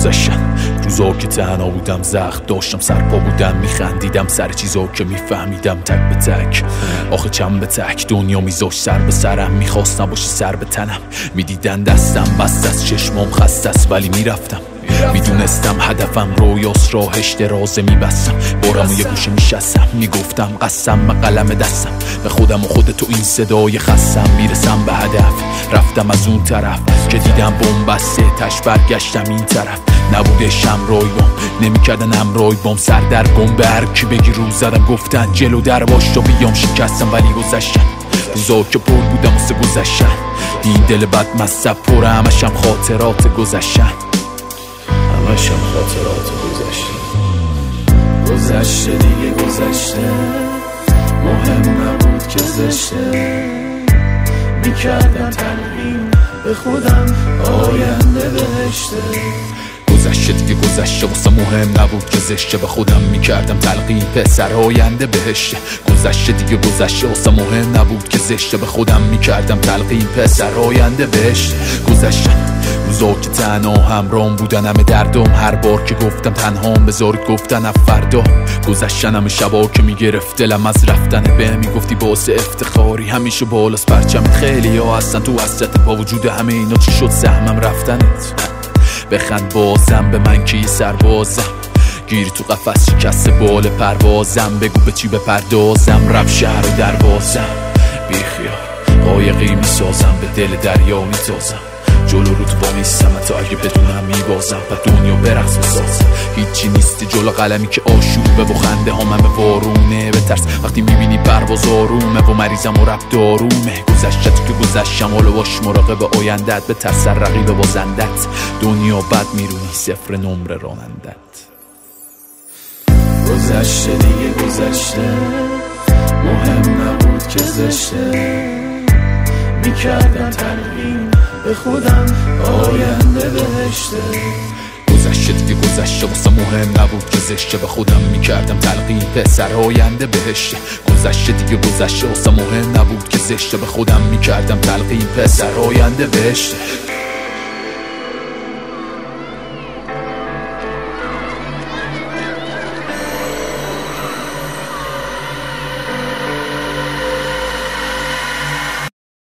گذشتن، روزا که تنها بودم، زخم داشتم، سرپا بودم، میخندیدم سر چیزا که میفهمیدم تک به تک. آخه چند به تک دنیا میذاشت سر به سرم، میخواست نباشه سر به تنم. میدیدن دستم بست از چشمام خسته است ولی میرفتم. میدونستم هدفم رویاست، راهش درازه میبستم. بارم و یه گوشه میشستم، میگفتم قسم به قلم دستم، به خودم و خودتو این صدای خستم. میرسم به هدف، رفتم از اون طرف که دیدم بومبسته، تش برگشتم این طرف. نبودش همراهی بام، نمیکردن همراهی بام، سر در گم به هر کی بگی رو زدم. گفتن جلو در باش تا بیام، شکستم ولی گذشتن. روزا که پر بودم واسه گذشتن، این دل بد مصب پره، همشم خاطرات گذشتن، همشم خاطرات گذشتن. گذشته دیگه گذشته، مهم نبود که زشته. میکردم تلقین به خودم آینده بهشته. گذشته دیگه گذشته، واسه مهم نبود که زشته. به خودم میکردم تلقین پسر آینده بهشته. گذشته دیگه گذشته، واسه مهم نبود که زشته. به خودم میکردم تلقین پسر آینده بهشته. گذشتن روزا که تنها همراهم بودن، همه دردم هر بار که گفتم تنهام بذارید گفتن فردا. گذشتن همه شبا که میگرفت دلم از رفتن به، میگفتی باعث افتخاری همیشه بالاست پرچمت. خیلی ها هستن تو حسرت، با وجود همه اینا چی شد سهمم رفتنت. بخند بازم به من که یه سربازم، گیری تو قفس شکست بال پروازم. بگو به چی بپردازم، رب شهر و دروازم. بیخیال قایقی میسازم، به دل دریا میتازم. جلو رو تو با میستم، تا اگه بدونم میبازم. و دنیا برقص بسازم، هیچی نیستی جلو قلمی که آشوبه و خنده هم همه وارونه. بترس وقتی میبینی پرواز آرومه و مریضم و رب دارومه. گذشته که گذشتم، حالا باش مراقب آیندت. بترس رقیب بازندت، دنیا بد میرونی، صفر نمره رانندت. گذشته دیگه گذشته، مهم نبود که زشته. میکردم تلقین به خودم آینده بهشته. گذشته دیگه گذشته، واسه مهم نبود که زشته. به خودم میکردم تلقین پسر آینده بهشته. گذشته دیگه گذشته، واسه مهم نبود که زشته. به خودم میکردم تلقین پسر آینده بهشته.